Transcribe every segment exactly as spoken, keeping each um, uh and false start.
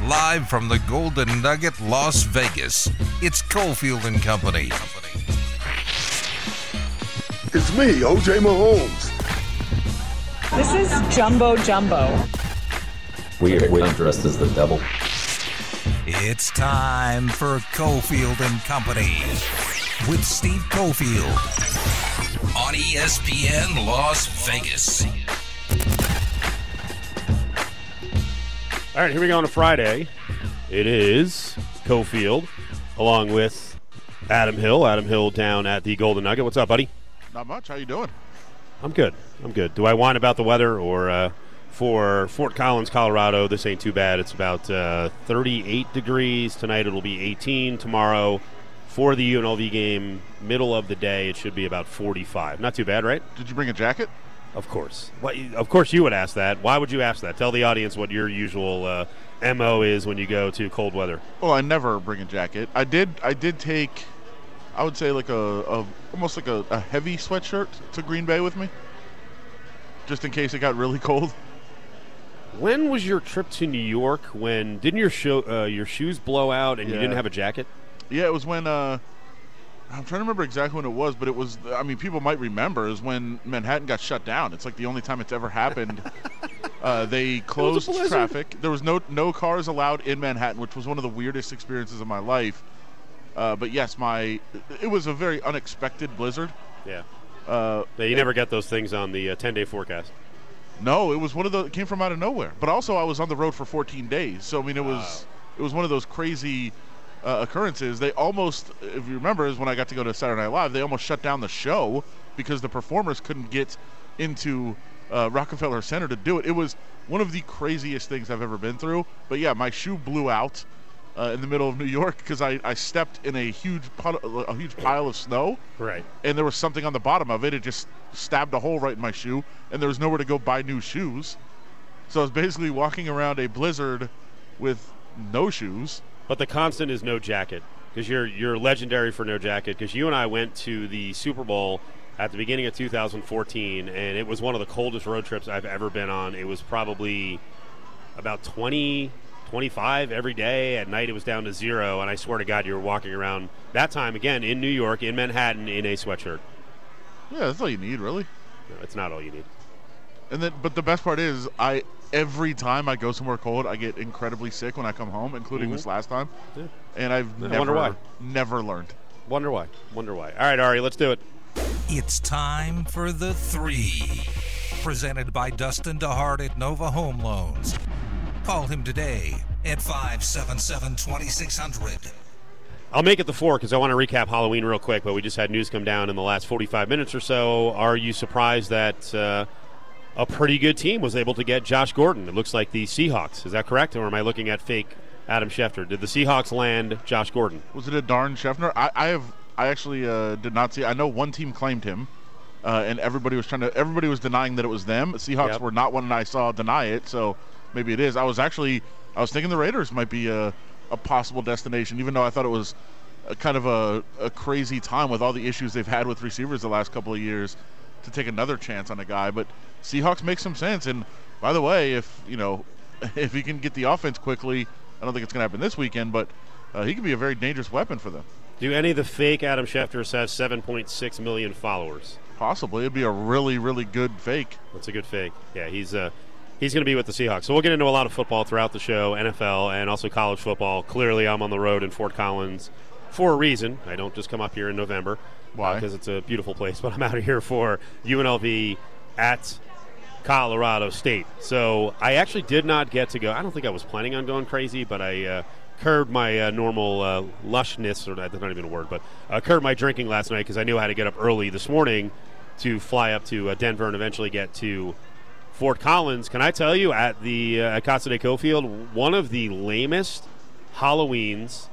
Live from the Golden Nugget, Las Vegas, it's Cofield and Company. It's me, O J Mahomes. This is Jumbo Jumbo. We are way dressed as the devil. It's time for Cofield and Company with Steve Cofield on E S P N Las Vegas. All right, here we go on a Friday. It is Cofield along with Adam Hill. Adam Hill down at the Golden Nugget. What's up, buddy? Not much. How you doing? I'm good. I'm good. Do I whine about the weather or uh, for Fort Collins, Colorado, this ain't too bad. It's about uh, thirty-eight degrees. Tonight it'll be eighteen. Tomorrow for the U N L V game, middle of the day, it should be about forty-five. Not too bad, right? Did you bring a jacket? Of course. What, of course you would ask that. Why would you ask that? Tell the audience what your usual uh, M O is when you go to cold weather. Well, I never bring a jacket. I did I did take, I would say like a, a almost like a, a heavy sweatshirt to Green Bay with me, just in case it got really cold. When was your trip to New York? When didn't your show, uh, your shoes blow out and yeah. you didn't have a jacket? Yeah, it was when, uh, I'm trying to remember exactly when it was, but it was, I mean, people might remember, is when Manhattan got shut down. It's like the only time it's ever happened. uh, they closed traffic. There was no no cars allowed in Manhattan, which was one of the weirdest experiences of my life. Uh, but yes, my it was a very unexpected blizzard. Yeah. Uh, yeah you never get those things on the uh, ten-day forecast. No, it was one of the, it came from out of nowhere. But also I was on the road for fourteen days. So, I mean, it was, wow. it was one of those crazy Uh, occurrences. They almost, if you remember, is when I got to go to Saturday Night Live, they almost shut down the show because the performers couldn't get into uh, Rockefeller Center to do it. It was one of the craziest things I've ever been through. But yeah, my shoe blew out uh, in the middle of New York because I, I stepped in a huge puddle, a huge pile of snow. Right. And there was something on the bottom of it. It just stabbed a hole right in my shoe, and there was nowhere to go buy new shoes. So I was basically walking around a blizzard with no shoes. But the constant is no jacket, because you're you're legendary for no jacket, because you and I went to the Super Bowl at the beginning of two thousand fourteen, and it was one of the coldest road trips I've ever been on. It was probably about twenty, twenty-five every day. At night it was down to zero, and I swear to God you were walking around that time, again, in New York, in Manhattan, in a sweatshirt. Yeah, that's all you need, really. No, it's not all you need. And then, but the best part is, I every time I go somewhere cold, I get incredibly sick when I come home, including mm-hmm. this last time. Yeah. And I've I never, wonder why. never learned. Wonder why. Wonder why. All right, Ari, let's do it. It's time for the three. Presented by Dustin DeHart at Nova Home Loans. Call him today at five seven seven, two six zero zero. I'll make it the four because I want to recap Halloween real quick, but we just had news come down in the last forty-five minutes or so. Are you surprised that uh, a pretty good team was able to get Josh Gordon? It looks like the Seahawks. Is that correct, or am I looking at fake Adam Schefter? Did the Seahawks land Josh Gordon? Was it a darn Schefter? I, I have. I actually uh, did not see. I know one team claimed him, uh, and everybody was trying to. Everybody was denying that it was them. Seahawks yep. were not one I saw deny it, so maybe it is. I was actually. I was thinking the Raiders might be a, a possible destination, even though I thought it was a kind of a, a crazy time with all the issues they've had with receivers the last couple of years to take another chance on a guy. But Seahawks make some sense. And by the way, if you know, if he can get the offense quickly, I don't think it's going to happen this weekend, but uh, he can be a very dangerous weapon for them. Do any of the fake Adam Schefters have seven point six million followers? Possibly. It'd be a really, really good fake. That's a good fake. Yeah, he's uh, he's going to be with the Seahawks. So we'll get into a lot of football throughout the show, N F L and also college football. Clearly, I'm on the road in Fort Collins for a reason. I don't just come up here in November. Why? Because uh, it's a beautiful place, but I'm out here for U N L V at Colorado State. So I actually did not get to go. I don't think I was planning on going crazy, but I uh, curbed my uh, normal uh, lushness, or that's not even a word, but uh, curbed my drinking last night because I knew I had to get up early this morning to fly up to uh, Denver and eventually get to Fort Collins. Can I tell you, at the uh, at Casa de Cofield, one of the lamest Halloweens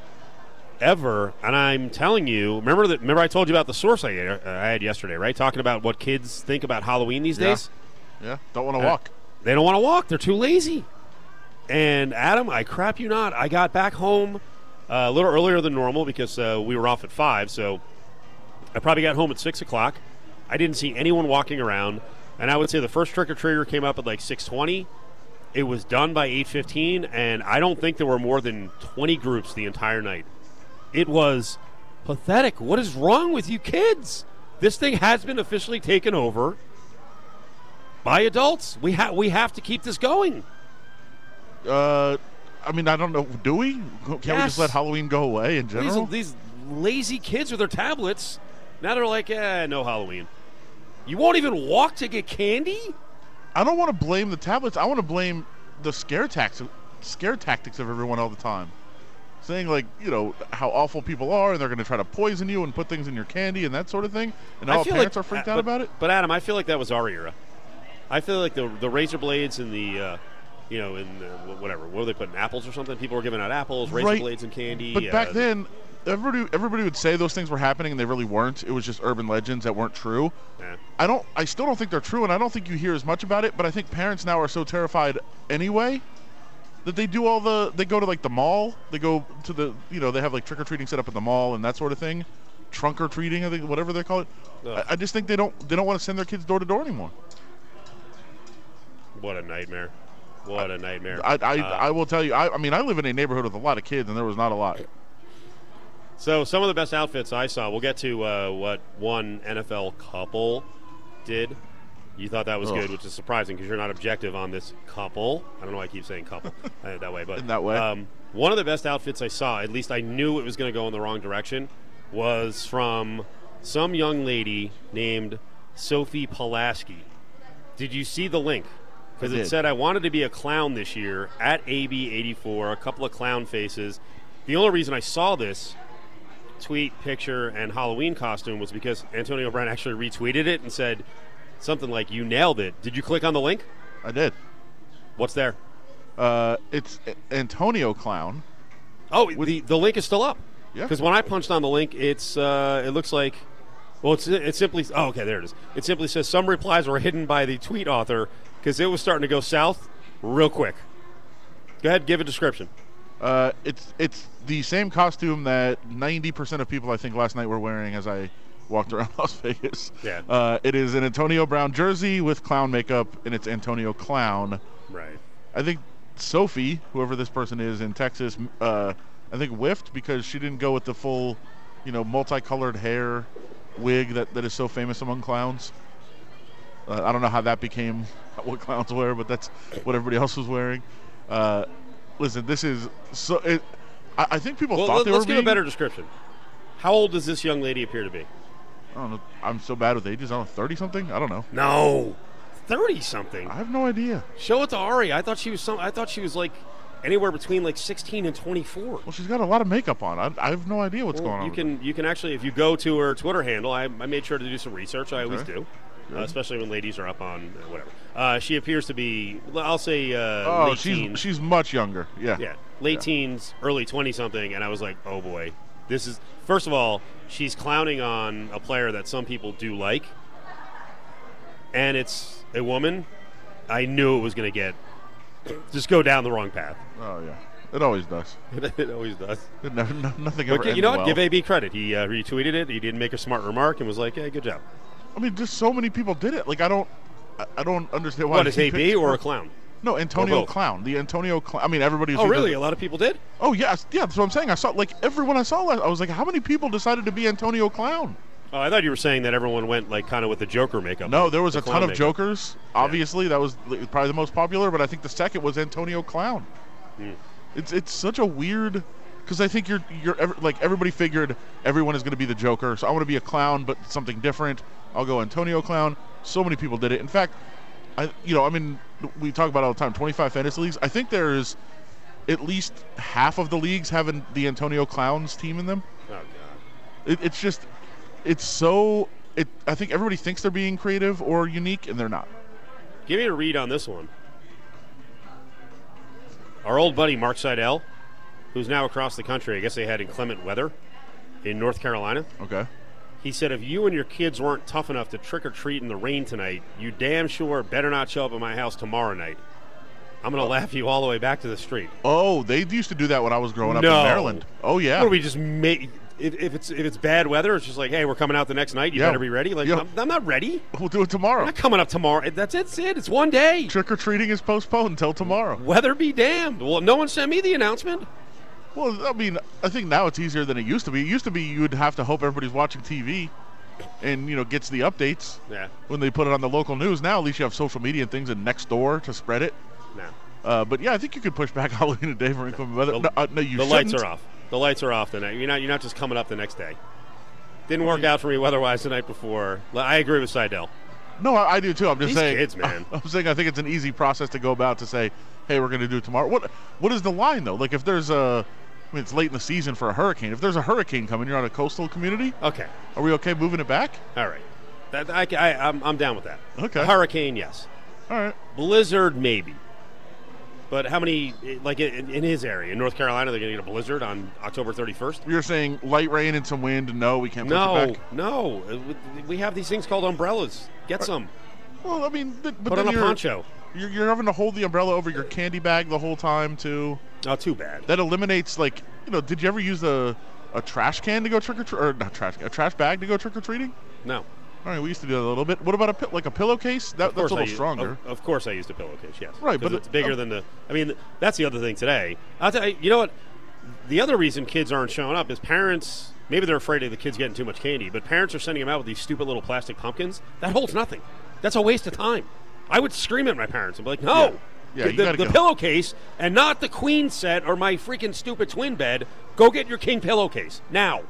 ever, and I'm telling you, remember that? Remember I told you about the source I, uh, I had yesterday, right? Talking about what kids think about Halloween these yeah. days. Yeah, don't want to uh, walk. They don't want to walk. They're too lazy. And Adam, I crap you not, I got back home uh, a little earlier than normal because uh, we were off at five. So I probably got home at six o'clock. I didn't see anyone walking around, and I would say the first trick or treater came up at like six twenty. It was done by eight fifteen, and I don't think there were more than twenty groups the entire night. It was pathetic. What is wrong with you kids? This thing has been officially taken over by adults. We, ha- we have to keep this going. Uh, I mean, I don't know. Do we? Can't Yes. we just let Halloween go away in general? These, these lazy kids with their tablets, now they're like, eh, no Halloween. You won't even walk to get candy? I don't want to blame the tablets. I want to blame the scare tactics, scare tactics of everyone all the time. Saying, like, you know, how awful people are, and they're going to try to poison you and put things in your candy and that sort of thing. And all feel parents like, are freaked uh, out but, about it. But, Adam, I feel like that was our era. I feel like the the razor blades and the, uh, you know, in uh, whatever, what were they putting, apples or something? People were giving out apples, razor Right. blades and candy. But uh, back then, everybody everybody would say those things were happening, and they really weren't. It was just urban legends that weren't true. Yeah. I don't. I still don't think they're true, and I don't think you hear as much about it. But I think parents now are so terrified anyway that they do all the. They go to like the mall. They go to the. You know, they have like trick or treating set up at the mall and that sort of thing. Trunk or treating, I think, whatever they call it. Ugh. I, I just think they don't. They don't want to send their kids door to door anymore. What a nightmare. What a nightmare. I. I, Uh, I will tell you. I, I mean, I live in a neighborhood with a lot of kids, and there was not a lot. So some of the best outfits I saw. We'll get to uh, what one N F L couple did. You thought that was Ugh. good, which is surprising because you're not objective on this couple. I don't know why I keep saying couple uh, that way, but In that way. Um, one of the best outfits I saw, at least I knew it was going to go in the wrong direction, was from some young lady named Sophie Pulaski. Did you see the link? Because I it did. said I wanted to be a clown this year at A B eighty-four, a couple of clown faces. The only reason I saw this tweet, picture, and Halloween costume was because Antonio Brown actually retweeted it and said something like, "You nailed it." Did you click on the link? I did. What's there? Uh, it's Antonio Clown. Oh, the, the link is still up. Yeah. Because when I punched on the link, it's uh, it looks like, well, it's it simply, oh, okay, there it is. It simply says some replies were hidden by the tweet author because it was starting to go south real quick. Go ahead, give a description. Uh, it's it's the same costume that ninety percent of people I think last night were wearing as I walked around Las Vegas. Yeah. Uh, it is an Antonio Brown jersey with clown makeup, and it's Antonio Clown. Right. I think Sophie, whoever this person is in Texas, uh, I think whiffed because she didn't go with the full, you know, multicolored hair wig that, that is so famous among clowns. Uh, I don't know how that became what clowns wear, but that's what everybody else was wearing. Uh, listen, this is so. It, I, I think people Well, thought let, they let's were give being, a better description. How old does this young lady appear to be? I don't know. I'm so bad with ages. I don't know, thirty something. I don't know. No, thirty something. I have no idea. Show it to Ari. I thought she was some. I thought she was like anywhere between like sixteen and twenty-four. Well, she's got a lot of makeup on. I, I have no idea what's Well, going on. You with can you can actually, if you go to her Twitter handle, I, I made sure to do some research. I always Okay. do, uh, especially when ladies are up on uh, whatever. Uh, she appears to be, I'll say, uh, Oh, late she's teens. she's much younger. Yeah. yeah, late Yeah. teens, early twenty something, and I was like, oh boy, this is. First of all, she's clowning on a player that some people do like, and it's a woman. I knew it was going to get just go down the wrong path. Oh yeah. It always does. It always does. It never, no, nothing ever But you ends know what? well. Give A B credit. He uh, retweeted it. He didn't make a smart remark and was like, "Hey, good job." I mean, just so many people did it. Like I don't, I, I don't understand why. What is he A B picked- or a clown? No, Antonio both? Clown. The Antonio Clown. I mean, everybody. was Oh, either- really? A lot of people did. Oh yes, yeah. That's what I'm saying. I saw like everyone I saw last. I was like, how many people decided to be Antonio Clown? Oh, I thought you were saying that everyone went like kind of with the Joker makeup. No, on, there was the a ton clown of makeup. Jokers. Obviously, that was like, probably the most popular. But I think the second was Antonio Clown. Hmm. It's it's such a weird. Because I think you're you're ever, like everybody figured everyone is going to be the Joker, so I want to be a clown, but something different. I'll go Antonio Clown. So many people did it. In fact, I you know I mean we talk about it all the time. twenty-five fantasy leagues. I think there's at least half of the leagues having the Antonio Clowns team in them. Oh God. It, it's just it's so. It I think everybody thinks they're being creative or unique, and they're not. Give me a read on this one. Our old buddy Mark Seidel, who's now across the country. I guess they had inclement weather in North Carolina. Okay. He said, if you and your kids weren't tough enough to trick or treat in the rain tonight, you damn sure better not show up at my house tomorrow night. I'm going to laugh you all the way back to the street. Oh, they used to do that when I was growing up No. in Maryland. Oh yeah. What do we just make? if, if it's if it's bad weather, it's just like, hey, we're coming out the next night. You Yeah. better be ready. Like, Yeah. I'm, I'm not ready. We'll do it tomorrow. I'm not coming up tomorrow. That's it. It's it. It's one day. Trick or treating is postponed until tomorrow. Weather be damned. Well, no one sent me the announcement. Well, I mean, I think now it's easier than it used to be. It used to be you would have to hope everybody's watching T V and, you know, gets the updates Yeah. when they put it on the local news. Now at least you have social media and things and Nextdoor to spread it. No. Uh, but yeah, I think you could push back Halloween a day for inclement weather. The, No, uh, no, you the lights shouldn't. are off. The lights are off the night. You're not. You're not just coming up the next day. Didn't work out for me weather-wise the night before. I agree with Seidel. No, I, I do too. I'm just These saying. kids, man. I'm saying I think it's an easy process to go about to say, hey, we're going to do it tomorrow. What What is the line though? Like if there's a, I mean, it's late in the season for a hurricane. If there's a hurricane coming, you're on a coastal community. Okay. Are we okay moving it back? All right. That, I, I, I'm, I'm down with that. Okay. Hurricane, yes. All right. Blizzard, maybe. But how many, like in, in his area, in North Carolina, they're going to get a blizzard on October thirty-first? You're saying light rain and some wind. No, we can't push No, it back. no. We have these things called umbrellas. Get some. Well, I mean, th- but Put then on a you're, poncho. You're, you're having to hold the umbrella over your candy bag the whole time too. Oh, too bad. That eliminates, like, you know, did you ever use a a trash can to go trick or treat, or not trash, a trash bag to go trick or treating? No. All right, we used to do that a little bit. What about a pi- like a pillowcase? That, Of that's course a little I used- stronger. Of, of course, I used a pillowcase. Yes, Right, 'Cause but it's it- bigger uh, than the. I mean, that's the other thing today. I'll tell you, you know what? The other reason kids aren't showing up is parents. Maybe they're afraid of the kids getting too much candy, but parents are sending them out with these stupid little plastic pumpkins that holds nothing. That's a waste of time. I would scream at my parents and be like, "No, Yeah. Yeah, the, you the, gotta the go. pillowcase and not the queen set or my freaking stupid twin bed. Go get your king pillowcase now."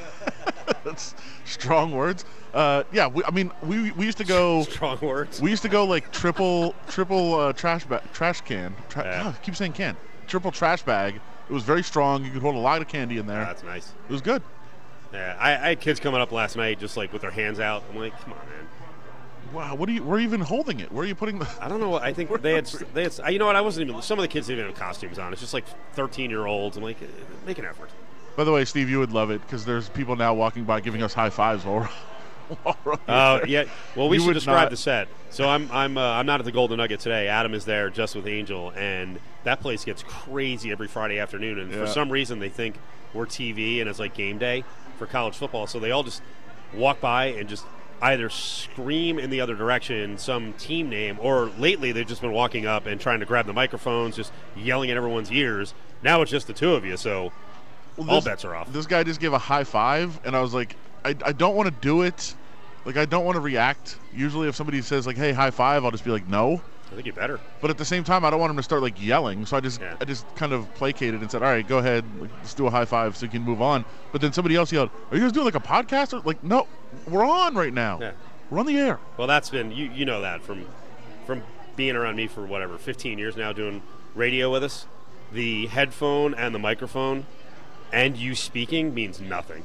That's strong words. Uh, yeah, we, I mean, we we used to go. Strong words. We used to go like triple triple uh, trash ba- trash can. Tra- Yeah. God, I keep saying can. Triple trash bag. It was very strong. You could hold a lot of candy in there. That's nice. It was good. Yeah, I, I had kids coming up last night just like with their hands out. I'm like, come on, man. Wow, what are you? Where are you even holding it? Where are you putting the? I don't know. What I think they had. They had. You know what? I wasn't even. Some of the kids didn't even have costumes on. It's just like thirteen-year-olds. I'm like, eh, make an effort. By the way, Steve, you would love it because there's people now walking by giving us high fives while we're. while we're Oh uh, yeah. Well, we You should would describe not- the set. So I'm I'm uh, I'm not at the Golden Nugget today. Adam is there just with Angel, and that place gets crazy every Friday afternoon. And Yeah. for some reason, they think we're T V and it's like game day for college football. So they all just walk by and just either scream in the other direction some team name, or lately they've just been walking up and trying to grab the microphones, just yelling in everyone's ears. Now it's just the two of you, so Well, all this- bets are off. This guy just gave a high five, and I was like, I, I don't want to do it. Like, I don't want to react. Usually, if somebody says like, "Hey, high five," I'll just be like, "No." I think you better. But at the same time, I don't want him to start like yelling. So I just, Yeah. I just kind of placated and said, "All right, go ahead, like, let's do a high five so you can move on." But then somebody else yelled, "Are you guys doing like a podcast?" Or like, "No, we're on right now. Yeah. We're on the air." Well, that's been you. You know that from from being around me for whatever fifteen years now, doing radio with us. The headphone and the microphone, and you speaking means nothing.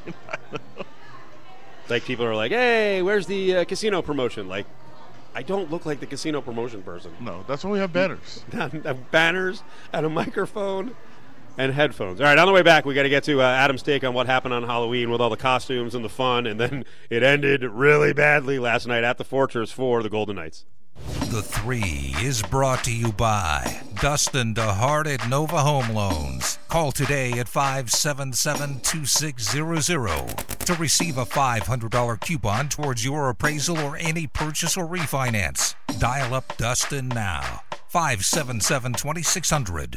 Like people are like, "Hey, where's the uh, casino promotion?" Like, I don't look like the casino promotion person. No, that's why we have banners. Banners and a microphone and headphones. All right, on the way back, we got to get to uh, Adam's take on what happened on Halloween with all the costumes and the fun, and then it ended really badly last night at the Fortress for the Golden Knights. The Three is brought to you by Dustin DeHart at Nova Home Loans. Call today at five seven seven, two six zero zero to receive a five hundred dollars coupon towards your appraisal or any purchase or refinance. Dial up Dustin now. five seven seven, two six zero zero.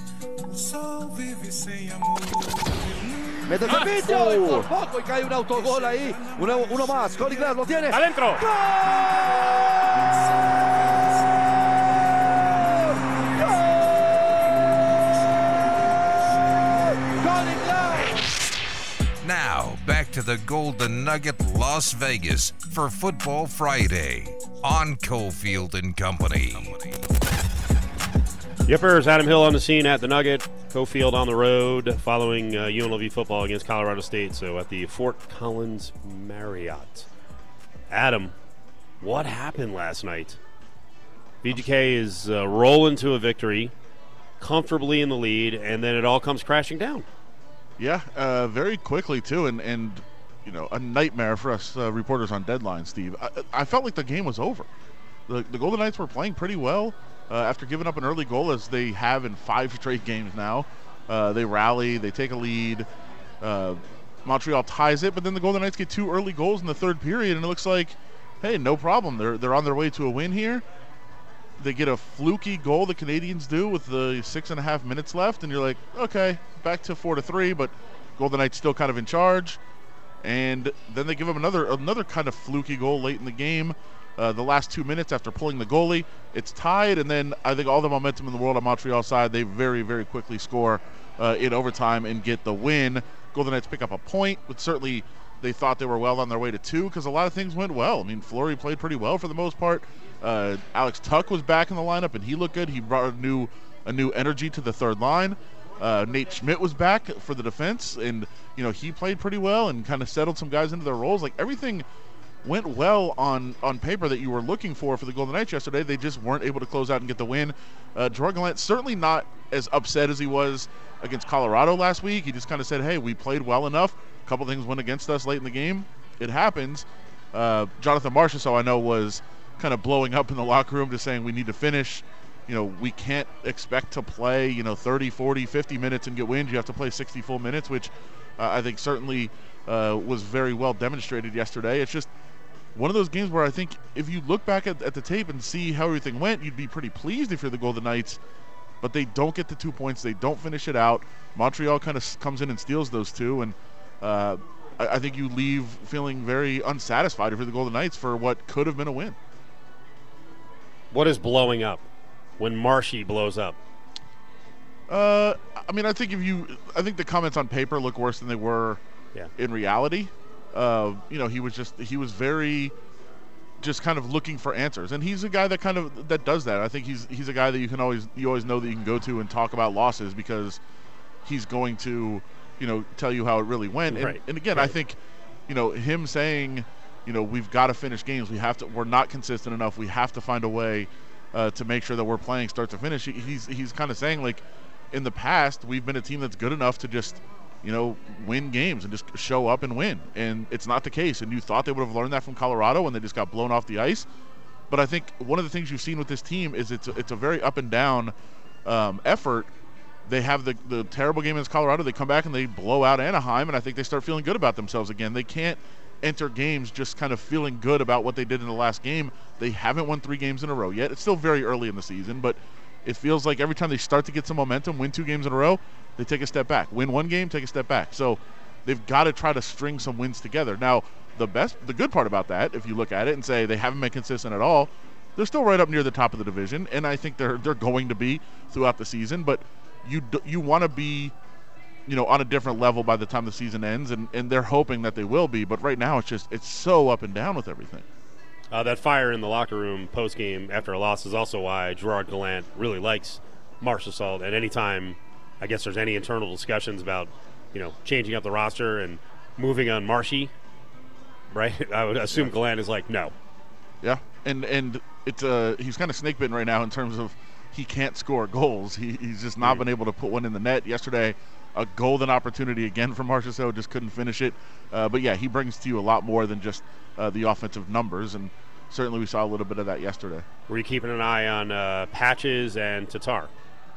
Mete el servicio y por poco y cae un autogol ahí. Uno, uno más. Cody Glass lo tiene. ¡Adentro! Now, back to the Golden Nugget Las Vegas for Football Friday on Cofield and Company. Yippers, Adam Hill on the scene at the Nugget. Cofield on the road following uh, U N L V football against Colorado State, so at the Fort Collins Marriott. Adam, what happened last night? V G K is uh, rolling to a victory, comfortably in the lead, and then it all comes crashing down. Yeah, uh, very quickly too, and and you know a nightmare for us uh, reporters on Deadline, Steve. I, I felt like the game was over. The the Golden Knights were playing pretty well uh, after giving up an early goal, as they have in five straight games now. Uh, they rally, they take a lead. Uh, Montreal ties it, but then the Golden Knights get two early goals in the third period, and it looks like, hey, no problem. They're they're on their way to a win here. They get a fluky goal, the Canadians do, with the six and a half minutes left, and you're like, okay, back to four to three, but Golden Knights still kind of in charge. And then they give them another another kind of fluky goal late in the game. Uh, the last two minutes after pulling the goalie, it's tied, and then I think all the momentum in the world on Montreal's side, they very, very quickly score uh, in overtime and get the win. Golden Knights pick up a point, but certainly they thought they were well on their way to two because a lot of things went well. I mean, Fleury played pretty well for the most part. Uh, Alex Tuch was back in the lineup, and he looked good. He brought a new, a new energy to the third line. Uh, Nate Schmidt was back for the defense, and you know he played pretty well and kind of settled some guys into their roles. Like everything went well on, on paper that you were looking for for the Golden Knights yesterday. They just weren't able to close out and get the win. Uh, Gerard Gallant certainly not as upset as he was against Colorado last week. He just kind of said, hey, we played well enough. A couple things went against us late in the game. It happens. Uh, Jonathan Marchessault, I know, was kind of blowing up in the locker room, just saying we need to finish. You know, we can't expect to play, you know, thirty, forty, fifty minutes and get wins. You have to play sixty full minutes, which uh, I think certainly uh, was very well demonstrated yesterday. It's just one of those games where I think if you look back at, at the tape and see how everything went, you'd be pretty pleased if you're the Golden Knights, but they don't get the two points. They don't finish it out. Montreal kind of comes in and steals those two, and uh, I, I think you leave feeling very unsatisfied if you're the Golden Knights for what could have been a win. What is blowing up when Marshy blows up? Uh, I mean, I think if you, I think the comments on paper look worse than they were yeah. in reality. Uh, you know, he was just, he was very, just kind of looking for answers, and he's a guy that kind of that does that. I think he's he's a guy that you can always, you always know that you can go to and talk about losses because he's going to, you know, tell you how it really went. Right. And, and again, right. I think, you know, him saying, you know, we've got to finish games. We have to. We're not consistent enough. We have to find a way uh, to make sure that we're playing start to finish. He, he's he's kind of saying, like, in the past, we've been a team that's good enough to just, you know, win games and just show up and win. And it's not the case. And you thought they would have learned that from Colorado when they just got blown off the ice. But I think one of the things you've seen with this team is it's a, it's a very up and down um, effort. They have the, the terrible game against Colorado. They come back and they blow out Anaheim, and I think they start feeling good about themselves again. They can't enter games just kind of feeling good about what they did in the last game. They haven't won three games in a row yet. It's still very early in the season, but it feels like every time they start to get some momentum, win two games in a row, they take a step back. Win one game, take a step back. So they've got to try to string some wins together. Now, the best, the good part about that, if you look at it and say they haven't been consistent at all, they're still right up near the top of the division, and I think they're they're going to be throughout the season. But you you want to be, you know, on a different level by the time the season ends, and, and they're hoping that they will be. But right now, it's just it's so up and down with everything. Uh, that fire in the locker room post-game after a loss is also why Gerard Gallant really likes Marchessault. And anytime, I guess, there's any internal discussions about, you know, changing up the roster and moving on Marshy, right? I would assume yeah. Gallant is like, no. Yeah, and and it's uh, he's kind of snake-bitten right now in terms of he can't score goals. He, he's just not mm. been able to put one in the net. Yesterday, a golden opportunity again for Marchessault, just couldn't finish it. Uh, but, yeah, he brings to you a lot more than just uh, the offensive numbers, and certainly we saw a little bit of that yesterday. Were you keeping an eye on uh, Patches and Tatar?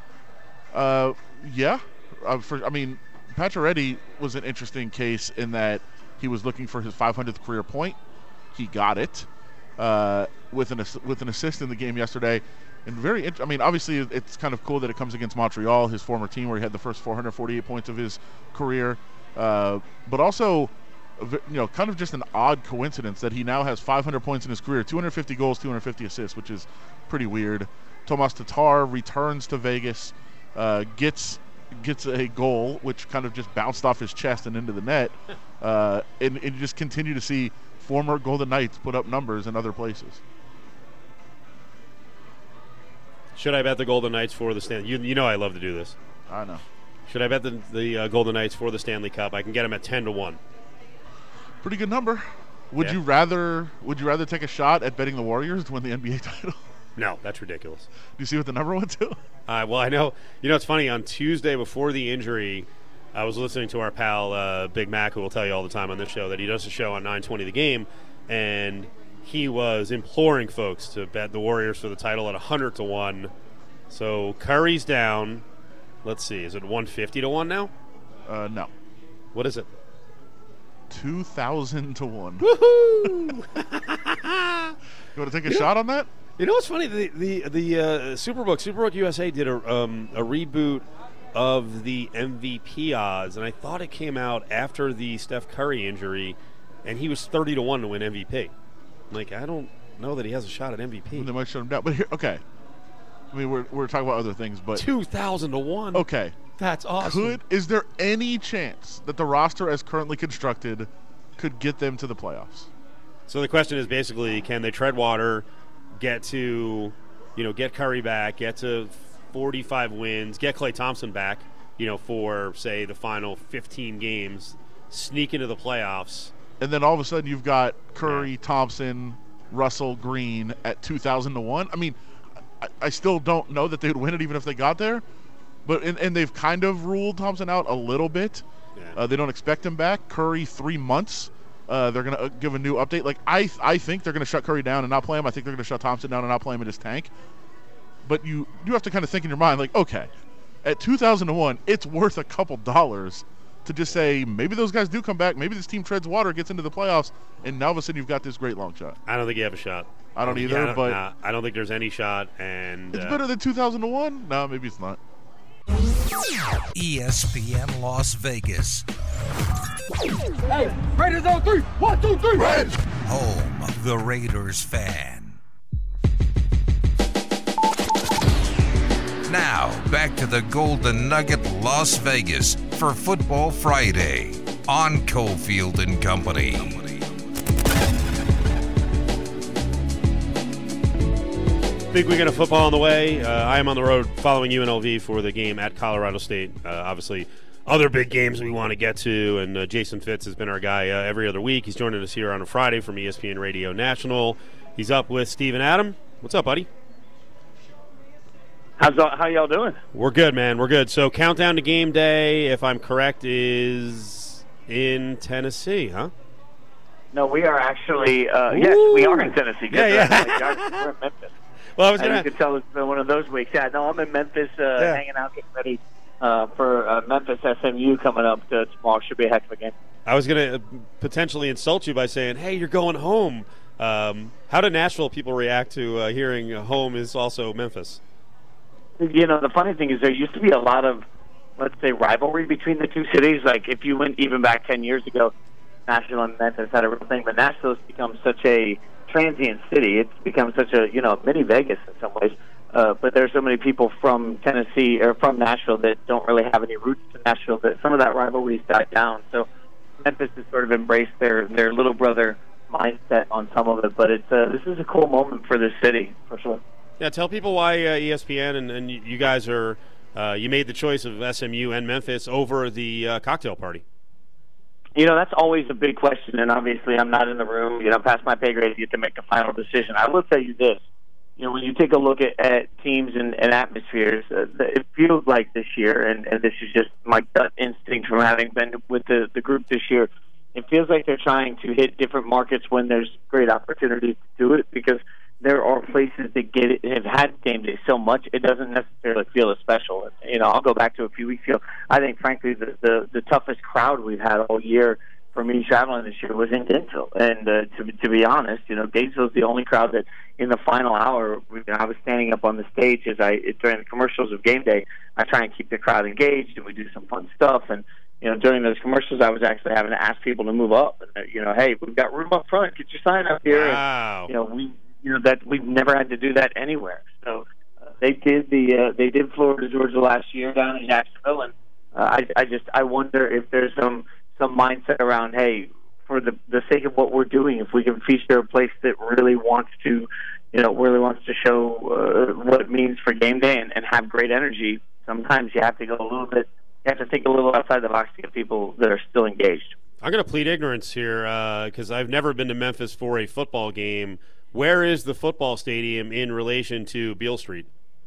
Uh, yeah. Uh, for, I mean, Pacioretty was an interesting case in that he was looking for his five hundredth career point. He got it uh, with an with an assist in the game yesterday. And very, int- I mean, obviously it's kind of cool that it comes against Montreal, his former team, where he had the first four hundred forty-eight points of his career. Uh, but also, you know, kind of just an odd coincidence that he now has five hundred points in his career, two hundred fifty goals, two hundred fifty assists, which is pretty weird. Tomas Tatar returns to Vegas, uh, gets gets a goal, which kind of just bounced off his chest and into the net, uh, and, and you just continue to see former Golden Knights put up numbers in other places. Should I bet the Golden Knights for the Stanley? You, you know I love to do this. I know. Should I bet the, the uh, Golden Knights for the Stanley Cup? I can get them at ten to one. Pretty good number. Would yeah. you rather Would you rather take a shot at betting the Warriors to win the N B A title? No, that's ridiculous. Do you see what the number went to? Uh, well, I know. You know, it's funny. On Tuesday before the injury, I was listening to our pal uh, Big Mac, who will tell you all the time on this show that he does a show on nine twenty The Game, and he was imploring folks to bet the Warriors for the title at one hundred to one. So Curry's down. Let's see. Is it one fifty to one now? Uh, no. What is it? two thousand to one. Woohoo! You want to take a you shot know, on that? You know what's funny? The the the uh, Superbook Superbook U S A did a um, a reboot of the M V P odds, and I thought it came out after the Steph Curry injury, and he was thirty to one to win M V P. I'm like, I don't know that he has a shot at M V P. Well, they might shut him down, but here, okay. I mean, we're we're talking about other things, but two thousand to one. Okay, that's awesome. Could is there any chance that the roster, as currently constructed, could get them to the playoffs? So the question is basically, can they tread water, get to, you know, get Curry back, get to forty-five wins, get Klay Thompson back, you know, for say the final fifteen games, sneak into the playoffs, and then all of a sudden you've got Curry, yeah. Thompson, Russell, Green at two thousand to one. I mean. I still don't know that they would win it even if they got there, but and, and they've kind of ruled Thompson out a little bit. Yeah. Uh, they don't expect him back. Curry three months. Uh, they're going to give a new update. Like I, I think they're going to shut Curry down and not play him. I think they're going to shut Thompson down and not play him in his tank. But you, you have to kind of think in your mind, like, okay, at two thousand to one, it's worth a couple dollars to just say maybe those guys do come back. Maybe this team treads water, gets into the playoffs, and now all of a sudden you've got this great long shot. I don't think you have a shot. I don't either, yeah, I don't, but nah, I don't think there's any shot, and it's uh, better than two thousand to one. No, maybe it's not. E S P N Las Vegas. Hey, Raiders on three. One, two, three. Raiders. Home of the Raiders fan. Now back to the Golden Nugget Las Vegas for Football Friday on Cofield and Company. Big weekend of football on the way. Uh, I am on the road following U N L V for the game at Colorado State. Uh, obviously, other big games we want to get to, and uh, Jason Fitz has been our guy uh, every other week. He's joining us here on a Friday from E S P N Radio National. He's up with Steve and Adam. What's up, buddy? How's how y'all doing? We're good, man. We're good. So, countdown to game day, if I'm correct, is in Tennessee, huh? No, we are actually. Uh, yes, we are in Tennessee. Yeah, yeah. We're in Memphis. Well, I was gonna... As you can tell, it's been one of those weeks. Yeah, no, I'm in Memphis, uh, yeah. hanging out, getting ready uh, for uh, Memphis S M U coming up uh, tomorrow. Should be a heck of a game. I was going to potentially insult you by saying, "Hey, you're going home." Um, how do Nashville people react to uh, hearing home is also Memphis? You know, the funny thing is there used to be a lot of, let's say, rivalry between the two cities. Like if you went even back ten years ago, Nashville and Memphis had a real thing, but Nashville has become such a transient city. It's become such a, you know, mini Vegas in some ways. Uh, but there's so many people from Tennessee or from Nashville that don't really have any roots to Nashville that some of that rivalry's died down. So Memphis has sort of embraced their, their little brother mindset on some of it. But it's uh, this is a cool moment for this city, for sure. Yeah, tell people why uh, E S P N and, and you guys are, uh, you made the choice of S M U and Memphis over the uh, cocktail party. You know, that's always a big question, and obviously I'm not in the room, you know, past my pay grade to get to make the final decision. I will tell you this. You know, when you take a look at, at teams and, and atmospheres, uh, it feels like this year, and, and this is just my gut instinct from having been with the, the group this year, it feels like they're trying to hit different markets when there's great opportunities to do it, because there are places that get it, have had game day so much it doesn't necessarily feel as special. You know, I'll go back to a few weeks ago. I think, frankly, the the, the toughest crowd we've had all year for me traveling this year was in Gainesville. And uh, to to be honest, you know, Gainesville's the only crowd that in the final hour, you know, I was standing up on the stage as I during the commercials of game day. I try and keep the crowd engaged, and we do some fun stuff. And you know, during those commercials, I was actually having to ask people to move up. And uh, you know, hey, we've got room up front. Get your sign up here. Wow. And, you know, we. You know that we've never had to do that anywhere. So uh, they did the uh, they did Florida Georgia last year down in Jacksonville, and uh, I I just I wonder if there's some some mindset around, hey, for the the sake of what we're doing, if we can feature a place that really wants to, you know, really wants to show uh, what it means for game day and, and have great energy. Sometimes you have to go a little bit. You have to think a little outside the box to get people that are still engaged. I'm going to plead ignorance here because uh, I've never been to Memphis for a football game. Where is the football stadium in relation to Beale Street?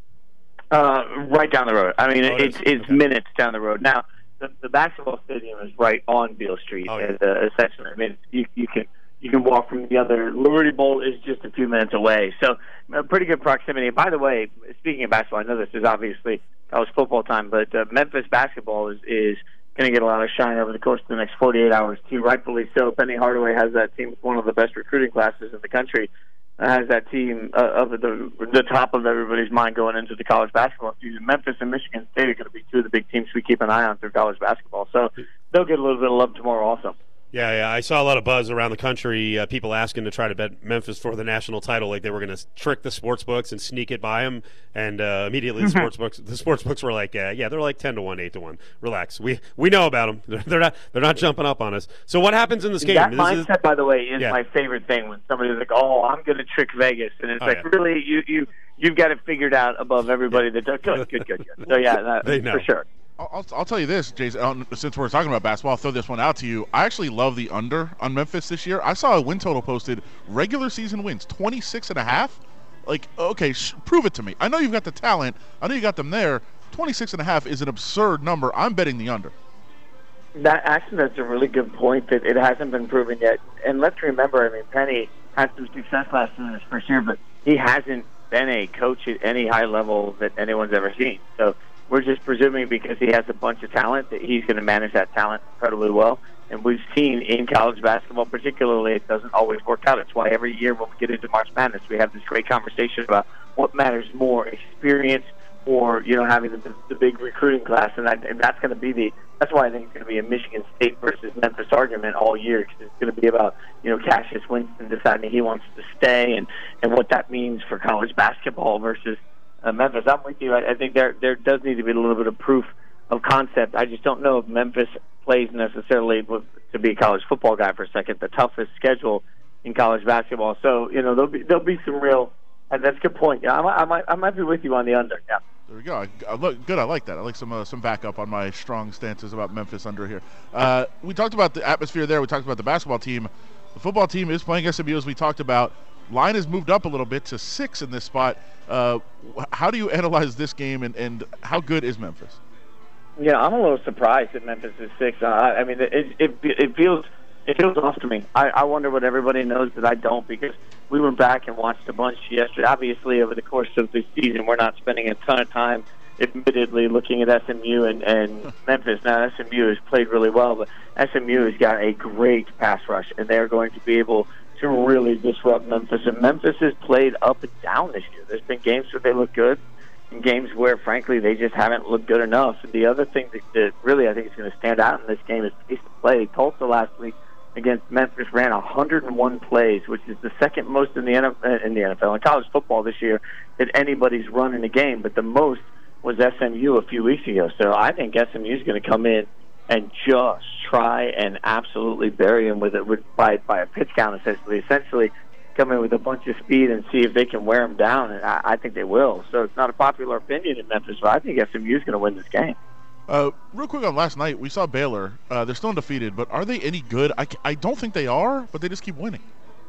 Uh, right down the road. I mean, oh, it's it it's okay. minutes down the road. Now, the, the basketball stadium is right on Beale Street. Oh, yeah. and, uh, essentially, I mean, you, you can you can walk from the other. Liberty Bowl is just a few minutes away, so uh, pretty good proximity. By the way, speaking of basketball, I know this is obviously college football time, but uh, Memphis basketball is is going to get a lot of shine over the course of the next forty-eight hours, too. Rightfully so. Penny Hardaway has that team with one of the best recruiting classes in the country. Uh, has that team uh, of the the top of everybody's mind going into the college basketball season. Memphis and Michigan State are going to be two of the big teams we keep an eye on through college basketball. So they'll get a little bit of love tomorrow also. Yeah, yeah, I saw a lot of buzz around the country, uh, people asking to try to bet Memphis for the national title, like they were going to trick the sports books and sneak it by them, and uh, immediately the sports books the sports books were like, uh, yeah, they're like ten to one, eight to one. Relax, we we know about them. They're, they're not they're not jumping up on us. So what happens in this game? That this mindset, is, by the way, is yeah. my favorite thing when somebody's like, "Oh, I'm going to trick Vegas," and it's oh, like, yeah. really, you you you've got it figured out above everybody that does. Good, good, good, good. So yeah, that, they know for sure. I'll, I'll tell you this, Jason, since we're talking about basketball, I'll throw this one out to you. I actually love the under on Memphis this year. I saw a win total posted, regular season wins, twenty-six and a half. Like, okay, sh- prove it to me. I know you've got the talent. I know you got them there. twenty-six and a half is an absurd number. I'm betting the under. That actually, that's a really good point that it hasn't been proven yet. And let's remember, I mean, Penny had some success last year in his first year, but he hasn't been a coach at any high level that anyone's ever seen. So we're just presuming because he has a bunch of talent that he's going to manage that talent incredibly well. And we've seen in college basketball particularly, it doesn't always work out. It's why every year when we get into March Madness, we have this great conversation about what matters more, experience or, you know, having the, the big recruiting class. And, that, and that's going to be the – that's why I think it's going to be a Michigan State versus Memphis argument all year, because it's going to be about, you know, Cassius Winston deciding he wants to stay and, and what that means for college basketball versus uh, Memphis. I'm with you. I, I think there there does need to be a little bit of proof of concept. I just don't know if Memphis plays necessarily, with, to be a college football guy for a second, the toughest schedule in college basketball. So, you know, there'll be there'll be some real and that's a good point. Yeah, I, I might I might be with you on the under. Yeah. There we go. I, I look good. I like that. I like some uh, some backup on my strong stances about Memphis under here. Uh, we talked about the atmosphere there. We talked about the basketball team. The football team is playing S M U, as we talked about. Line has moved up a little bit to six in this spot. Uh, how do you analyze this game, and, and how good is Memphis? Yeah, I'm a little surprised that Memphis is six. Uh, I mean, it, it it feels it feels off to me. I, I wonder what everybody knows that I don't, because we went back and watched a bunch yesterday. Obviously, over the course of the season, we're not spending a ton of time, admittedly, looking at S M U and, and Memphis. Now, S M U has played really well, but S M U has got a great pass rush, and they're going to be able to really disrupt Memphis. And Memphis has played up and down this year. There's been games where they look good, and games where, frankly, they just haven't looked good enough. And the other thing that, that really I think is going to stand out in this game is pace of play. Tulsa last week against Memphis ran one hundred one plays, which is the second most in the N F L, in the N F L, in college football this year, that anybody's run in a game. But the most was S M U a few weeks ago. So I think S M U is going to come in and just try and absolutely bury him with it with, by by a pitch count, essentially. Essentially, come in with a bunch of speed and see if they can wear him down, and I, I think they will. So it's not a popular opinion in Memphis, but I think S M U is going to win this game. Uh, real quick on last night, we saw Baylor. Uh, they're still undefeated, but are they any good? I, I don't think they are, but they just keep winning.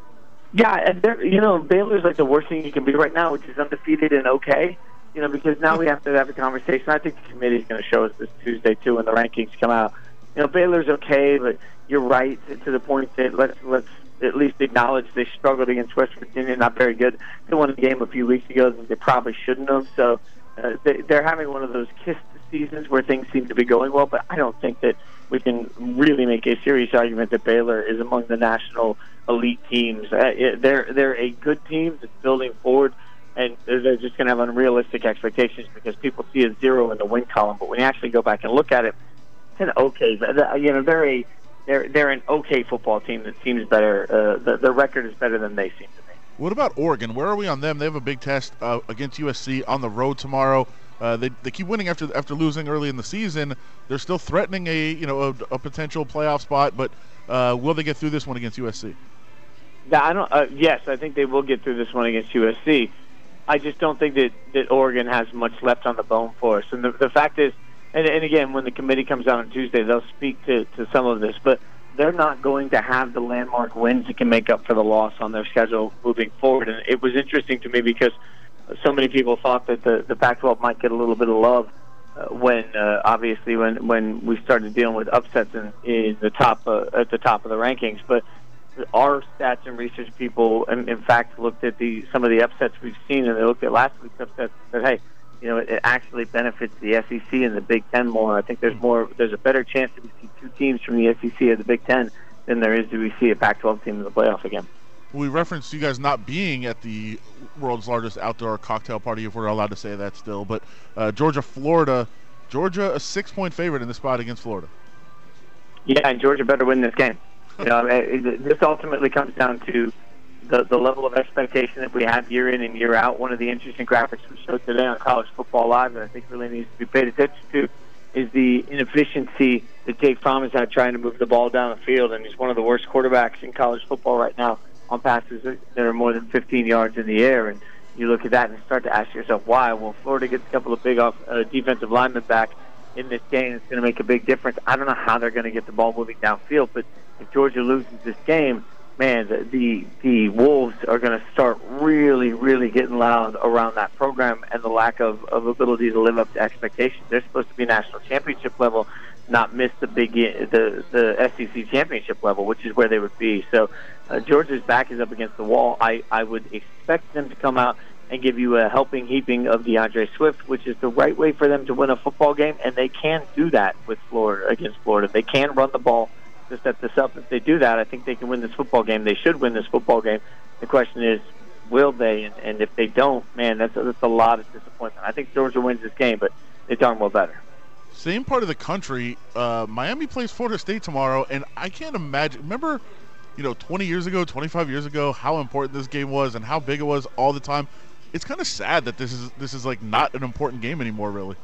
Yeah, and they're, you know, Baylor's like the worst thing you can be right now, which is undefeated and okay. You know, because now we have to have a conversation. I think the committee is going to show us this Tuesday, too, when the rankings come out. You know, Baylor's okay, but you're right to the point that let's let's at least acknowledge they struggled against West Virginia, not very good. They won a game a few weeks ago that they probably shouldn't have. So uh, they, they're having one of those kissed seasons where things seem to be going well, but I don't think that we can really make a serious argument that Baylor is among the national elite teams. Uh, they're, they're a good team that's building forward, and they're just going to have unrealistic expectations because people see a zero in the win column. But when you actually go back and look at it, it's an okay. You know, they're a they're they're an okay football team that seems better. Uh, the the record is better than they seem to be. What about Oregon? Where are we on them? They have a big test uh, against U S C on the road tomorrow. Uh, they they keep winning after after losing early in the season. They're still threatening a you know a, a potential playoff spot, but uh, will they get through this one against U S C? Yeah, I don't. Uh, yes, I think they will get through this one against U S C. I just don't think that, that Oregon has much left on the bone for us. And the, the fact is, and, and again, when the committee comes out on Tuesday, they'll speak to, to some of this, but they're not going to have the landmark wins that can make up for the loss on their schedule moving forward. And it was interesting to me because so many people thought that the, the Pac twelve might get a little bit of love uh, when, uh, obviously, when, when we started dealing with upsets in, in the top uh, at the top of the rankings. But our stats and research people, in, in fact, looked at the some of the upsets we've seen, and they looked at last week's upsets and said, hey, you know, it, actually benefits the S E C and the Big Ten more. I think there's more. There's a better chance that we see two teams from the S E C or the Big Ten than there is that we see a Pac twelve team in the playoff again. We referenced you guys not being at the world's largest outdoor cocktail party, if we're allowed to say that still. But uh, Georgia, Florida, Georgia a six-point favorite in the spot against Florida. Yeah, and Georgia better win this game. You know, this ultimately comes down to the the level of expectation that we have year in and year out. One of the interesting graphics we showed today on College Football Live that I think really needs to be paid attention to is the inefficiency that Jake Fromm has had trying to move the ball down the field, and he's one of the worst quarterbacks in college football right now on passes that are more than fifteen yards in the air. And you look at that and start to ask yourself why. Well, Florida gets a couple of big off uh, defensive linemen back in this game. It's going to make a big difference. I don't know how they're going to get the ball moving downfield, but if Georgia loses this game, man, the the, the Wolves are going to start really, really getting loud around that program and the lack of, of ability to live up to expectations. They're supposed to be national championship level, not miss the big the the S E C championship level, which is where they would be. So uh, Georgia's back is up against the wall. I, I would expect them to come out and give you a helping heaping of DeAndre Swift, which is the right way for them to win a football game, and they can do that with Florida against Florida. They can run the ball to set this up. If they do that, I think they can win this football game. They should win this football game. The question is, will they? And, and if they don't, man, that's a, that's a lot of disappointment. I think Georgia wins this game, but they darn well better. Same part of the country. Uh, Miami plays Florida State tomorrow, and I can't imagine. Remember, you know, twenty years ago, twenty-five years ago, how important this game was and how big it was all the time. It's kind of sad that this is this is like not an important game anymore, really.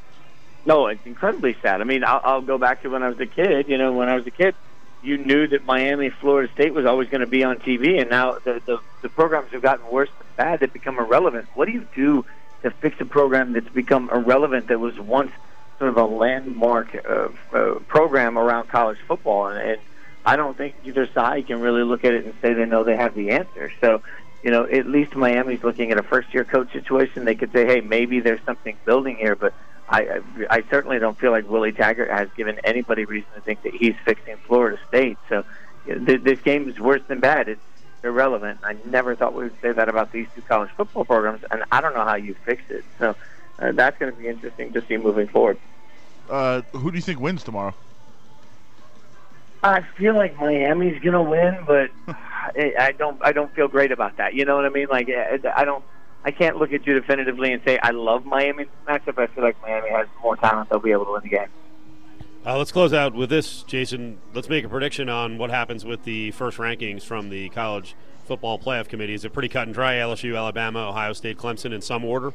No, it's incredibly sad. I mean, I'll, I'll go back to when I was a kid. You know, when I was a kid, you knew that Miami, Florida State was always going to be on T V, and now the, the the programs have gotten worse than bad. They've become irrelevant. What do you do to fix a program that's become irrelevant that was once sort of a landmark uh, uh, program around college football? And, and I don't think either side can really look at it and say they know they have the answer. So, you know, at least Miami's looking at a first-year coach situation. They could say, hey, maybe there's something building here, but I, I, I certainly don't feel like Willie Taggart has given anybody reason to think that he's fixing Florida State. So you know, th- this game is worse than bad. It's irrelevant. I never thought we would say that about these two college football programs, and I don't know how you fix it. So uh, that's going to be interesting to see moving forward. Uh, who do you think wins tomorrow? I feel like Miami's going to win, but I don't. I don't feel great about that. You know what I mean? Like I don't. I can't look at you definitively and say I love Miami's matchup. I feel like Miami has more talent; they'll be able to win the game. Uh, let's close out with this, Jason. Let's make a prediction on what happens with the first rankings from the College Football Playoff Committee. Is it pretty cut and dry? L S U, Alabama, Ohio State, Clemson in some order?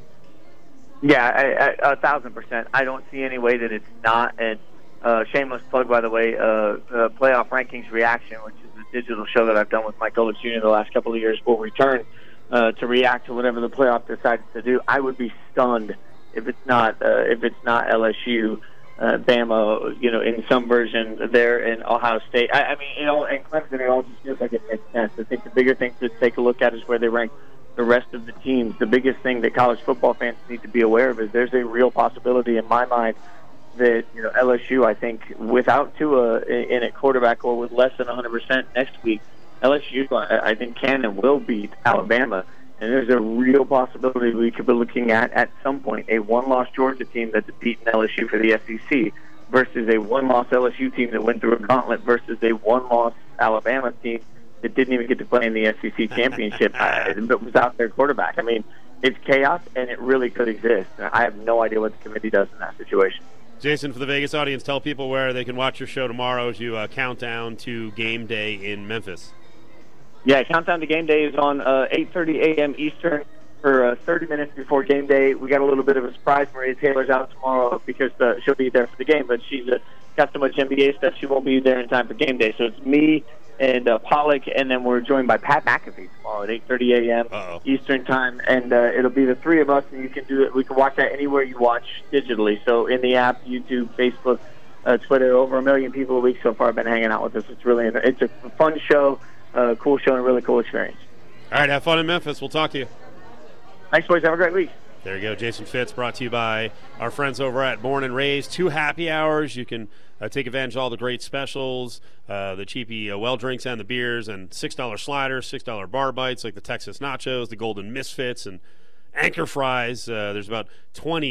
Yeah, I, I, a thousand percent. I don't see any way that it's not. And uh, shameless plug, by the way, uh, uh, Playoff Rankings Reaction, which is a digital show that I've done with Mike Golick Junior the last couple of years, will return uh, to react to whatever the playoff decides to do. I would be stunned if it's not uh, if it's not L S U, uh, Bama, you know, in some version there in Ohio State. I, I mean, you know, and Clemson, it all just feels like it makes sense. I think the bigger thing to take a look at is where they rank the rest of the teams. The biggest thing that college football fans need to be aware of is there's a real possibility in my mind that, you know, L S U, I think, without Tua in at quarterback or with less than one hundred percent next week, L S U, I think, can and will beat Alabama. And there's a real possibility we could be looking at, at some point, a one-loss Georgia team that's beaten L S U for the S E C versus a one-loss L S U team that went through a gauntlet versus a one-loss Alabama team that didn't even get to play in the S E C championship uh, but without their quarterback. I mean, it's chaos, and it really could exist. I have no idea what the committee does in that situation. Jason, for the Vegas audience, tell people where they can watch your show tomorrow as you uh, count down to game day in Memphis. Yeah, Countdown to Game Day is on uh, eight thirty a.m. Eastern for uh, thirty minutes before game day. We got a little bit of a surprise. Maria Taylor's out tomorrow because uh, she'll be there for the game, but she's uh, got so much N B A stuff she won't be there in time for game day. So it's me and uh, Pollock, and then we're joined by Pat McAfee tomorrow at eight thirty a.m. Uh-oh. Eastern time, and uh, it'll be the three of us, and you can do it. We can watch that anywhere you watch digitally. So in the app, YouTube, Facebook, uh, Twitter. Over a million people a week so far have been hanging out with us. It's really it's a fun show. Uh, cool show and a really cool experience. All right, have fun in Memphis. We'll talk to you. Thanks, boys. Have a great week. There you go. Jason Fitz, brought to you by our friends over at Born and Raised. Two happy hours. You can uh, take advantage of all the great specials, uh, the cheapy uh, well drinks and the beers, and six dollar sliders, six dollar bar bites like the Texas Nachos, the Golden Misfits, and Anchor Fries. Uh, there's about twenty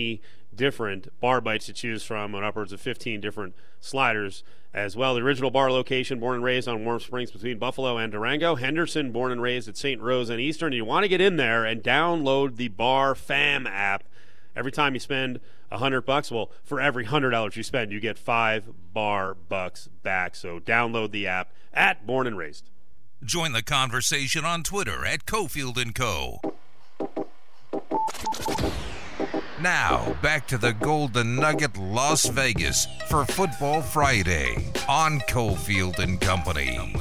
different bar bites to choose from on upwards of fifteen different sliders as well. The original bar location, born and raised on Warm Springs between Buffalo and Durango. Henderson, born and raised at Saint Rose and Eastern. You want to get in there and download the Bar Fam app. Every time you spend a hundred bucks, well, for every hundred dollars you spend, you get five bar bucks back. So download the app at Born and Raised. Join the conversation on Twitter at Cofield and Co. Now, back to the Golden Nugget Las Vegas for Football Friday on Cofield and Company.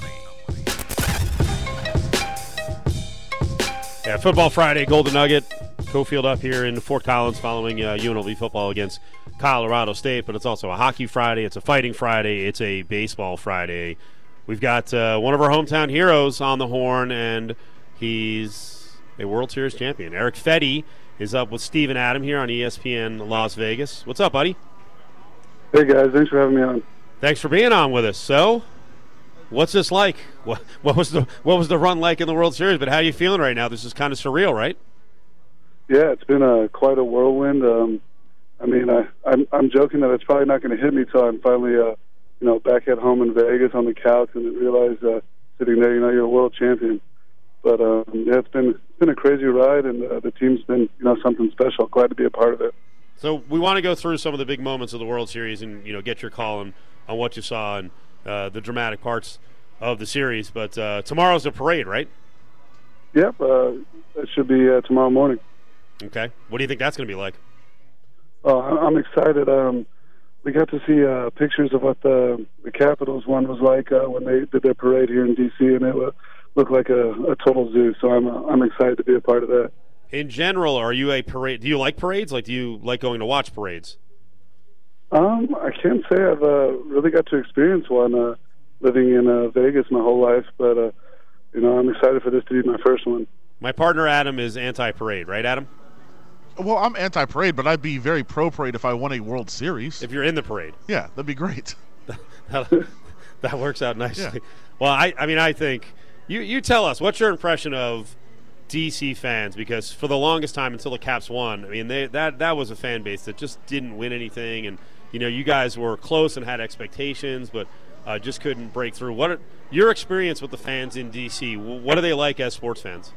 Yeah, Football Friday, Golden Nugget. Cofield up here in Fort Collins following uh, U N L V football against Colorado State, but it's also a hockey Friday, it's a fighting Friday, it's a baseball Friday. We've got uh, one of our hometown heroes on the horn, and he's a World Series champion. Eric Fedde is up with Steve and Adam here on E S P N Las Vegas. What's up, buddy? Hey, guys. Thanks for having me on. Thanks for being on with us. So, what's this like? What, what was the what was the run like in the World Series? But how are you feeling right now? This is kind of surreal, right? Yeah, it's been a, quite a whirlwind. Um, I mean, I, I'm, I'm joking that it's probably not going to hit me till I'm finally, uh, you know, back at home in Vegas on the couch and realize uh, sitting there, you know, you're a world champion. But um, yeah, it's been it's been a crazy ride, and uh, the team's been, you know, something special. Glad to be a part of it. So we want to go through some of the big moments of the World Series and, you know, get your call on, on what you saw and uh, the dramatic parts of the series. But uh, tomorrow's a parade, right? Yep, uh, it should be uh, tomorrow morning. Okay. What do you think that's going to be like? Oh, I'm excited. Um, we got to see uh, pictures of what the the Capitals one was like uh, when they did their parade here in D C, and it uh, looked like a, a total zoo. So I'm uh, I'm excited to be a part of that. In general, are you a parade? Do you like parades? Like, do you like going to watch parades? Um, I can't say I've uh, really got to experience one uh, living in uh, Vegas my whole life, but uh, you know, I'm excited for this to be my first one. My partner Adam is anti-parade, right, Adam? Well, I'm anti-parade, but I'd be very pro-parade if I won a World Series. If you're in the parade. Yeah, that'd be great. that, that works out nicely. Yeah. Well, I, I mean, I think you, you tell us, what's your impression of D C fans? Because for the longest time until the Caps won, I mean, they, that that was a fan base that just didn't win anything, and you know, you guys were close and had expectations, but uh, just couldn't break through. What are, your experience with the fans in D C? What are they like as sports fans?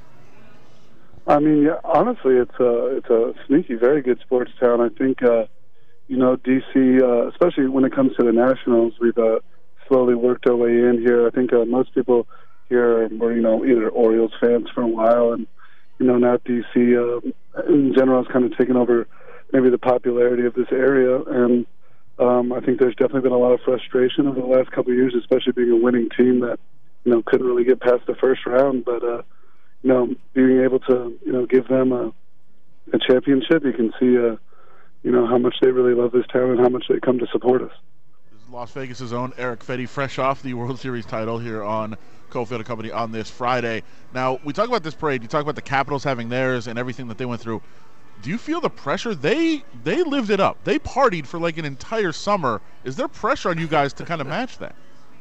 I mean, yeah, honestly, it's a it's a sneaky, very good sports town. I think, uh, you know, D C, uh, especially when it comes to the Nationals, we've uh, slowly worked our way in here. I think uh, most people here were, you know, either Orioles fans for a while, and you know, now D C uh, in general has kind of taken over maybe the popularity of this area. And um, I think there's definitely been a lot of frustration over the last couple of years, especially being a winning team that, you know, couldn't really get past the first round, but. Uh, You know, being able to, you know, give them a, a championship, you can see, uh, you know, how much they really love this town and how much they come to support us. This is Las Vegas' own Eric Fedde, fresh off the World Series title here on Cofield and Company on this Friday. Now, we talk about this parade. You talk about the Capitals having theirs and everything that they went through. Do you feel the pressure? They they lived it up. They partied for like an entire summer. Is there pressure on you guys to kind of match that?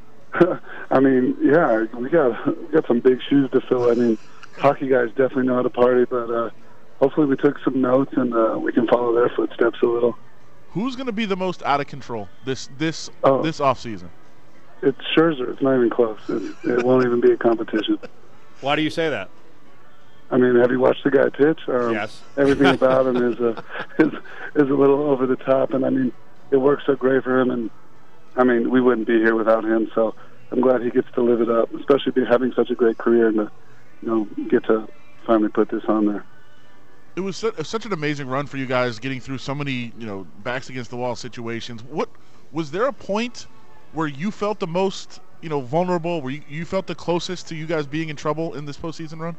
I mean, yeah, we got we got some big shoes to fill. I mean, hockey guys definitely know how to party, but uh, hopefully we took some notes and uh, we can follow their footsteps a little. Who's going to be the most out of control this this oh, this off season? It's Scherzer. It's not even close. It, it won't even be a competition. Why do you say that? I mean, have you watched the guy pitch? Um, yes. Everything about him is a is is a little over the top, and I mean, it works so great for him. And I mean, we wouldn't be here without him. So I'm glad he gets to live it up, especially be having such a great career and to, you know, get to finally put this on there. It was su- such an amazing run for you guys, getting through so many, you know, backs against the wall situations. What was there a point where you felt the most, you know, vulnerable? Where you, you felt the closest to you guys being in trouble in this postseason run?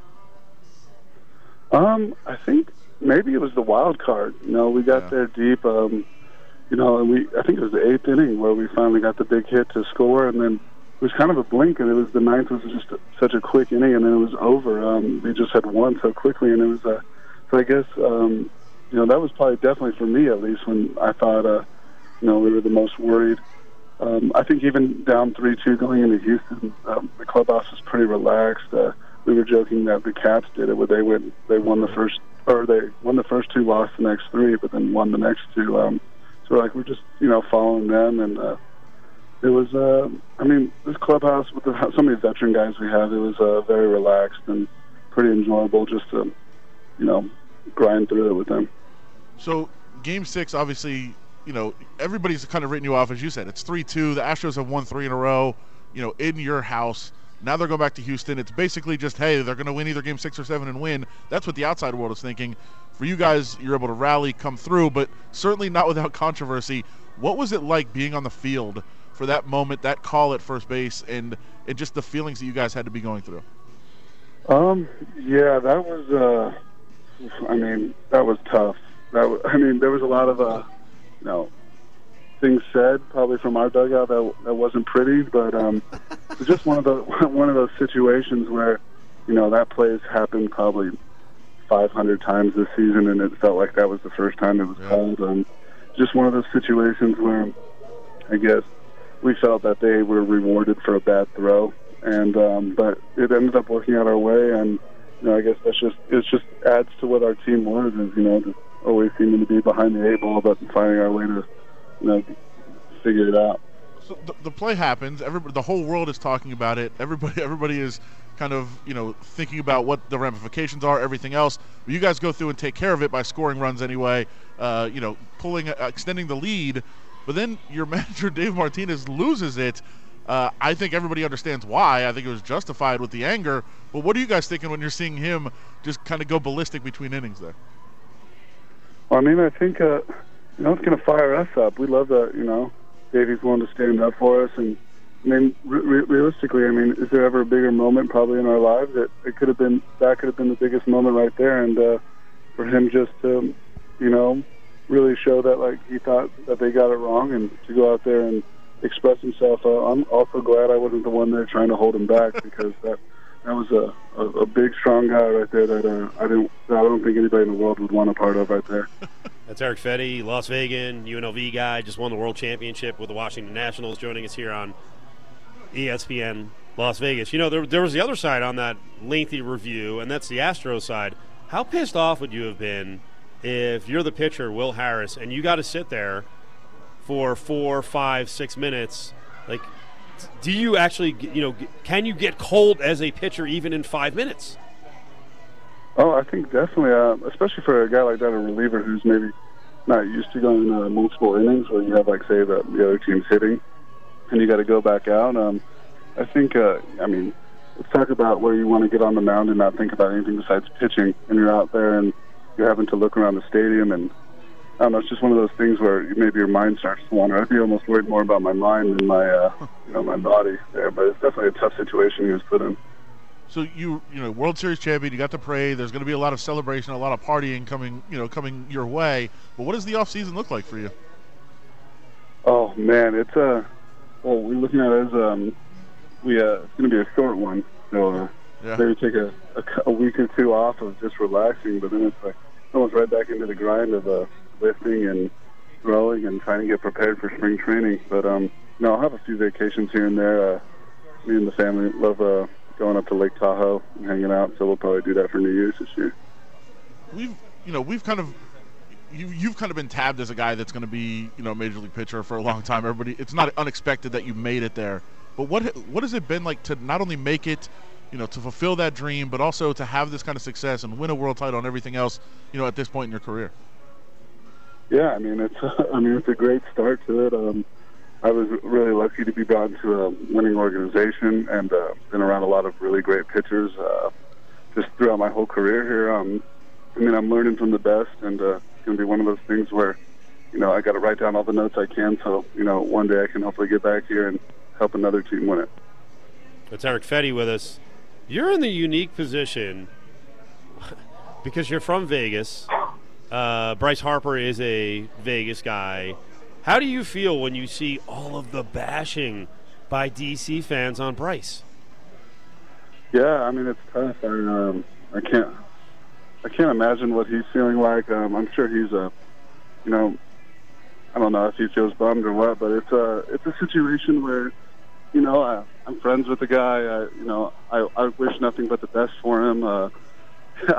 Um, I think maybe it was the wild card. You know, we got yeah. there deep. Um, you know, and we I think it was the eighth inning where we finally got the big hit to score, and then it was kind of a blink, and it was the ninth was just a, such a quick inning, and then it was over. Um, we just had won so quickly, and it was a. So I guess um, you know, that was probably definitely for me at least when I thought uh, you know, we were the most worried. Um, I think even down three two going into Houston, um, the clubhouse was pretty relaxed. Uh, we were joking that the Caps did it, where they went, they won the first or they won the first two, lost the next three, but then won the next two. Um, so like we're just you know following them, and uh, it was. Uh, I mean, this clubhouse with the, so many veteran guys we have, it was uh, very relaxed and pretty enjoyable just to you know grind through it with them. So Game Six, obviously, you know everybody's kind of written you off, as you said. It's three two. The Astros have won three in a row. You know, in your house. Now they're going back to Houston. It's basically just, hey, they're going to win either game six or seven and win. That's what the outside world is thinking. For you guys, you're able to rally, come through, but certainly not without controversy. What was it like being on the field for that moment, that call at first base, and, and just the feelings that you guys had to be going through? Um, yeah, that was, uh, I mean, that was tough. That was, I mean, there was a lot of, uh, you know, things said probably from our dugout that that wasn't pretty, but um, it was just one of the one of those situations where you know that play has happened probably five hundred times this season, and it felt like that was the first time it was yeah. called. Um, just one of those situations where I guess we felt that they were rewarded for a bad throw, and um, but it ended up working out our way, and you know I guess that's just it just adds to what our team was, is you know just always seeming to be behind the eight ball, but finding our way to you know, figure it out. So the, the play happens. Everybody, the whole world is talking about it. Everybody, everybody is kind of, you know, thinking about what the ramifications are, everything else. But you guys go through and take care of it by scoring runs anyway. Uh, you know, pulling, uh, extending the lead. But then your manager Dave Martinez loses it. Uh, I think everybody understands why. I think it was justified with the anger. But what are you guys thinking when you're seeing him just kind of go ballistic between innings there? Well, I mean, I think. Uh, You know, it's going to fire us up. We love that, you know, Davey's willing to stand up for us. And, I mean, re- realistically, I mean, is there ever a bigger moment probably in our lives? That it could have been, that could have been the biggest moment right there. And uh, for him just to, you know, really show that, like, he thought that they got it wrong and to go out there and express himself. Uh, I'm also glad I wasn't the one there trying to hold him back because that that was a, a, a big, strong guy right there that uh, I didn't, I don't think anybody in the world would want a part of right there. That's Erick Fedde, Las Vegas, U N L V guy, just won the World Championship with the Washington Nationals, joining us here on E S P N Las Vegas. You know, there, there was the other side on that lengthy review, and that's the Astros side. How pissed off would you have been if you're the pitcher, Will Harris, and you got to sit there for four, five, six minutes? Like, do you actually, you know, can you get cold as a pitcher even in five minutes? Oh, I think definitely, uh, especially for a guy like that, a reliever who's maybe not used to going uh, multiple innings where you have, like, say, the, the other team's hitting and you got to go back out. Um, I think, uh, I mean, let's talk about where you want to get on the mound and not think about anything besides pitching, and you're out there and you're having to look around the stadium, and I don't know, it's just one of those things where maybe your mind starts to wander. I'd be almost worried more about my mind than my, uh, you know, my body there, but it's definitely a tough situation he was put in. So you, you know, World Series champion, you got to pray. There's going to be a lot of celebration, a lot of partying coming, you know, coming your way. But what does the off season look like for you? Oh man, it's a. Uh, well, we're looking at it as um, we uh, it's going to be a short one. So uh, yeah. maybe take a, a a week or two off of just relaxing, but then it's like almost right back into the grind of uh, lifting and throwing and trying to get prepared for spring training. But um, no, I'll have a few vacations here and there. Uh, me and the family love. Uh, going up to Lake Tahoe and hanging out, so we'll probably do that for New Year's this year. We've, you know, we've kind of, you, you've kind of been tabbed as a guy that's going to be, you know, a major league pitcher for a long time. Everybody, it's not unexpected that you made it there. But what, what has it been like to not only make it, you know, to fulfill that dream, but also to have this kind of success and win a world title and everything else, you know, at this point in your career? Yeah, I mean, it's, I mean, it's a great start to it. Um, I was really lucky to be brought into a winning organization and uh, been around a lot of really great pitchers uh, just throughout my whole career here. Um, I mean, I'm learning from the best, and uh, it's going to be one of those things where, you know, I got to write down all the notes I can so, you know, one day I can hopefully get back here and help another team win it. That's Erick Fedde with us. You're in the unique position because you're from Vegas. Uh, Bryce Harper is a Vegas guy. How do you feel when you see all of the bashing by D C fans on Bryce? Yeah, I mean, it's tough. I, um, I can't, I can't imagine what he's feeling like. Um, I'm sure he's a, you know, I don't know if he feels bummed or what, but it's a, it's a situation where, you know, I, I'm friends with the guy. I, you know, I, I wish nothing but the best for him. Uh,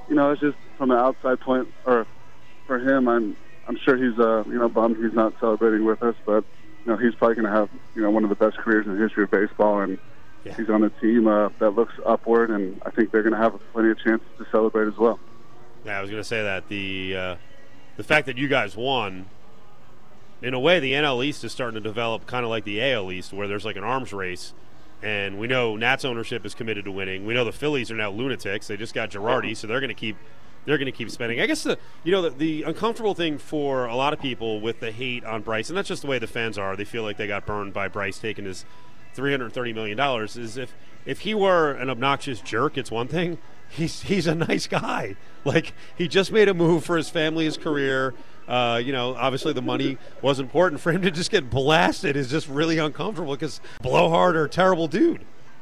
you know, it's just from an outside point, or for him, I'm I'm sure he's uh you know bummed he's not celebrating with us, but you know he's probably going to have you know one of the best careers in the history of baseball, and yeah. he's on a team uh, that looks upward, and I think they're going to have plenty of chances to celebrate as well. Yeah, I was going to say that the uh, the fact that you guys won, in a way, the N L East is starting to develop kind of like the A L East, where there's like an arms race. And we know Nats ownership is committed to winning. We know the Phillies are now lunatics. They just got Girardi, so they're going to keep they're going to keep spending. I guess the you know the, the uncomfortable thing for a lot of people with the hate on Bryce, and that's just the way the fans are. They feel like they got burned by Bryce taking his three hundred thirty million dollars. Is if if he were an obnoxious jerk, it's one thing. He's he's a nice guy. Like, he just made a move for his family, his career. Uh, you know, obviously the money was important. For him to just get blasted is just really uncomfortable because Blowhard are a terrible dude.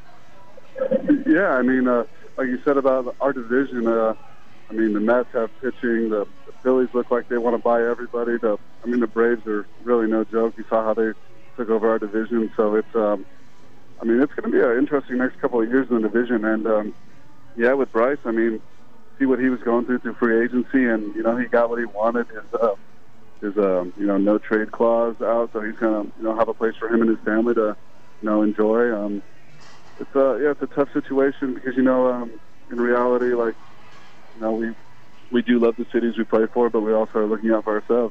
Yeah, I mean, uh, like you said about our division, uh, I mean, the Mets have pitching. The, the Phillies look like they want to buy everybody. The, I mean, the Braves are really no joke. You saw how they took over our division. So it's, um, I mean, it's going to be an interesting next couple of years in the division. And, um, yeah, with Bryce, I mean, see what he was going through through free agency, and you know he got what he wanted. His uh, his um, you know no trade clause out, so he's gonna you know have a place for him and his family to you know enjoy. Um, it's uh yeah, it's a tough situation because you know um, in reality, like you know we we do love the cities we play for, but we also are looking out for ourselves.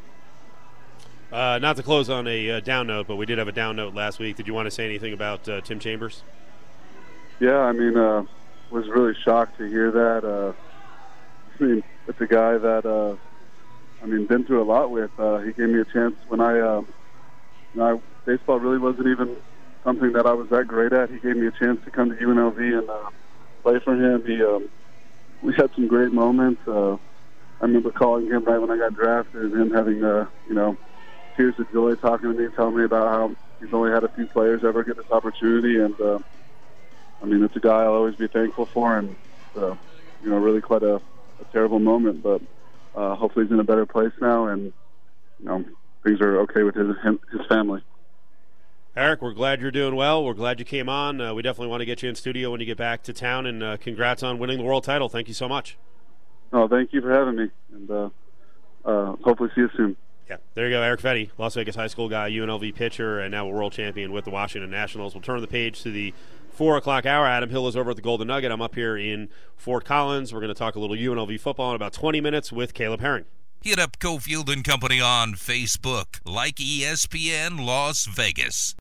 Uh, not to close on a uh, down note, but we did have a down note last week. Did you want to say anything about uh, Tim Chambers? Yeah, I mean, uh, was really shocked to hear that. Uh, I mean, it's a guy that, uh, I mean, been through a lot with. Uh, he gave me a chance when I, um, you know, I, baseball really wasn't even something that I was that great at. He gave me a chance to come to U N L V and uh, play for him. He, um, we had some great moments. Uh, I remember calling him right when I got drafted and him having, uh, you know, tears of joy talking to me, telling me about how he's only had a few players ever get this opportunity. And, uh, I mean, it's a guy I'll always be thankful for, and, uh, you know, really quite a, a terrible moment, but uh, hopefully he's in a better place now, and you know things are okay with his him, his family. Eric, we're glad you're doing well. We're glad you came on. Uh, we definitely want to get you in studio when you get back to town, and uh, congrats on winning the world title. Thank you so much. Oh, thank you for having me, and uh, uh, hopefully see you soon. Yeah, there you go, Eric Fetty, Las Vegas high school guy, U N L V pitcher, and now a world champion with the Washington Nationals. We'll turn the page to the four o'clock hour. Adam Hill is over at the Golden Nugget. I'm up here in Fort Collins. We're going to talk a little U N L V football in about twenty minutes with Caleb Herring. Hit up Cofield and Company on Facebook, like E S P N Las Vegas.